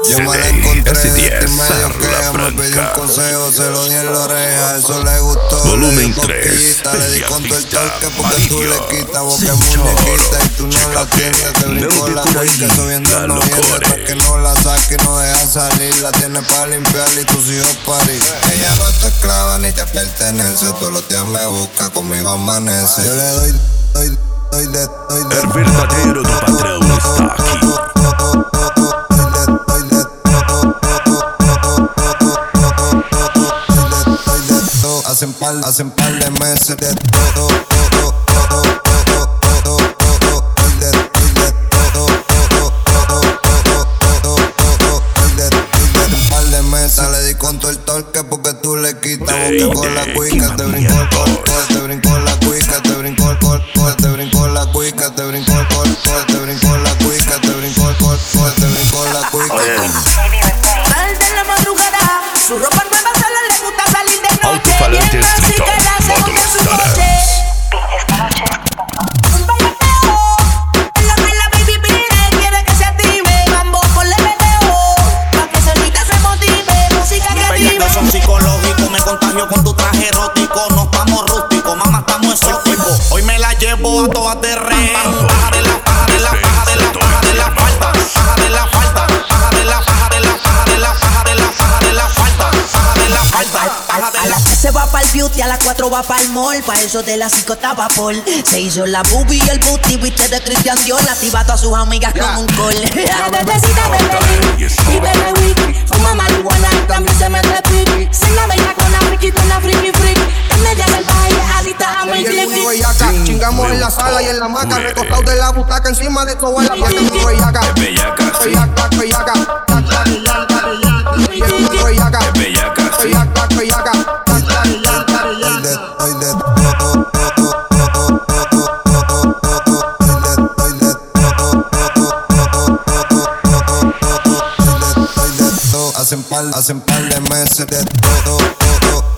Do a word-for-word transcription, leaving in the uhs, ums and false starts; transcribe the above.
Yo me la encontré de este medio que ella me pidió un consejo, se lo di en la oreja, eso le gustó. Volumen tres, le di con todo el torque porque tú le quitas boca muñequita y tú no la tienes. Te brincó la cuica, subiendo no viene hasta que no la saque y no deja salir. La tienes para limpiarla y tus hijos parir. Ella no te esclava ni te pertenece, todos los días me busca, conmigo amanece. Yo le doy, doy, doy de, doy de. El verdadero tu patrón está aquí. Hacen par, hacen par de meses de todo, todo, todo, todo, todo, todo, hoy de, hoy de todo, todo, todo, todo, todo, todo, hoy de, hoy de un par de meses. Le di con todo el torque porque tú le quitas boca con la cuica, te brincó el col, col, te brincó la cuica, te brincó el col, col, te brincó la cuica, te brincó el col, col, te brincó la cuica, te brincó el col, col, te brincó la cuica. Tarde en la madrugada, su ropa nueva solo le gusta salir de noche. Altifalante Estrito, módulo estará. Esta noche un bailateo, en lo que la baby pide, quiere que se active. Mambo, ponle meteo, pa' que solita se motive. Música creativa. Son psicológicos, me contagio con tu traje erótico. No estamos rústicos, mamá, estamos exóticos. Hoy me la llevo a todas de rehén. Baja de la, baja de la, baja de la, baja de la falta. Baja de la falta, baja de la, baja de la, baja de la, baja de la, baja de la falta. Baja de la falta, baja de A la. las tres se va pa'l beauty, a las cuatro va pa'l mall. Pa' eso de la cinco estaba Paul. Se hizo la boobie y el booty, viste de Christian Dior. Activa a todas sus amigas con un call. Bebecita, bebé, y bebe weed. Fuma marihuana, también se mete pic. Se la bella con la friki, con la friki freak. En medio del baile, adicta a mi clip. Chingamos en la sala y en la maca, recostados de la butaca, encima de todo en la placa. Bellaca, Bellaca, sí. bellaca, bellaca, bellaca, bellaca, bellaca, bellaca. Hoy de, hoy de todo, todo, todo, todo, todo, todo, hoy de, hoy de todo, todo, todo, todo, todo, todo, hoy de, hoy de todo. Hacen par, hacen par de meses de todo, todo.